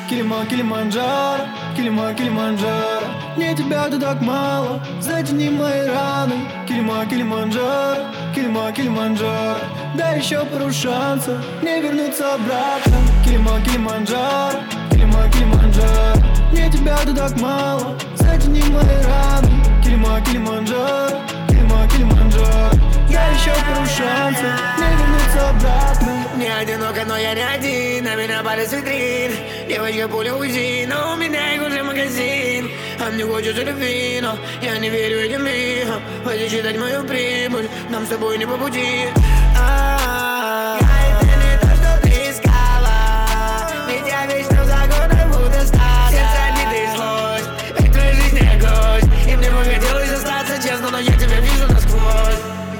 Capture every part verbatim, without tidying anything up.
Килима, Килиманджаро, Килима, Килиманджаро. Мне тебя тут так мало, затяни мои раны. Килима, Килиманджаро, Килима, Килиманджаро. Дай еще пару шансов мне вернуться обратно. Килима, Килиманджаро, Килима, Килиманджаро. Мне тебя тут так мало, затяни мои раны. Килима, Килиманджаро, Килима, Килиманджаро. Дай еще пару шансов мне вернуться обратно. Не одиноко, но я не один, на меня палец витрин. Девочка пуля УЗИ, но у меня их уже магазин. А мне хочется любви, но я не верю этим мирам. Хватит считать мою прибыль, нам с тобой не по пути. А-а-а. Я это не то, что ты искала, ведь я вечно за городом буду стать. Сердце обиды и злость, ведь твоя жизнь не гость. И мне бы хотелось остаться честно, но я тебя вижу насквозь.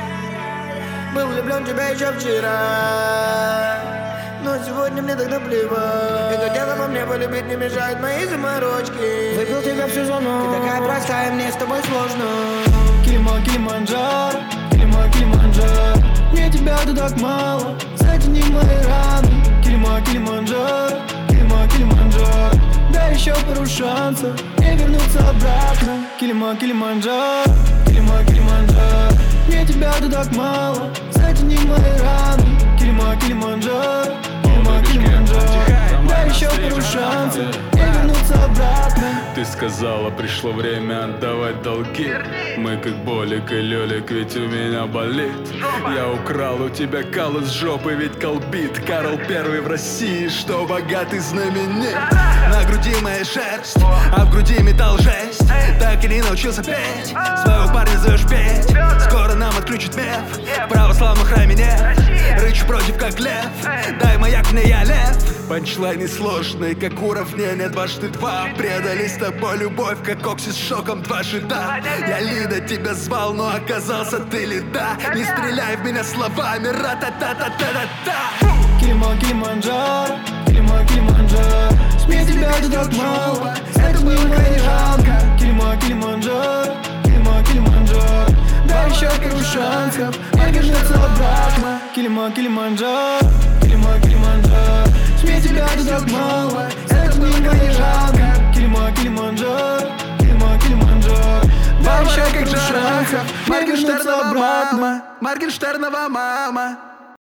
Был влюблен в тебя еще вчера, но сегодня мне так наплевать. Это дело во мне полюбить не мешает мои заморочки. Выпил тебя всю зону, ты такая простая, мне с тобой сложно. Килима, Килиманджаро, Килима, Килиманджаро. Мне тебя тут так мало, затяни мои раны. Килима, Килиманджаро, Килима, Килиманджаро. Дай еще пару шансов мне вернуться обратно. Килима, Килиманджаро, Килима, Килиманджаро. Мне тебя тут так мало, затяни мои раны. Килима, Килиманджаро, Килима, Килиманджаро. Дай еще пару шансов мне вернуться обратно. Ты сказала, пришло время отдавать долги. Мы как Болик и Лёлик, ведь у меня болит. Я украл у тебя кал из жопы, ведь колбит. Карл Первый в России, что богатый знаменит. На груди моя шерсть, а в груди металл жесть. Так и не научился петь, своего парня зовешь петь. Скоро нам отключат меф, в православном храме нет. Рычу против как лев, дай маяк мне, я лев. Панчлайны сложные, как уравнение дважды два. Предали с тобой любовь, как Окси с шоком дважды да. Я Лида тебя звал, но оказался ты Лида. Не стреляй в меня словами, ра-та-та-та-та-та-та. Килима, Килиманджаро, Килима, Килиманджаро. Мне тебя тут так мало, затяни мои раны. Килима, Килиманджаро, Килима, Килиманджаро. Дай еще пару шансов мне вернуться обратно. Килима, Килиманджаро, Килима, Килиманджаро. Мне тебя тут так мало, затяни мои раны. Килима, Килиманджаро, Килима, Килиманджаро. Дай еще пару шансов мне вернуться обратно. Моргенштернова мама.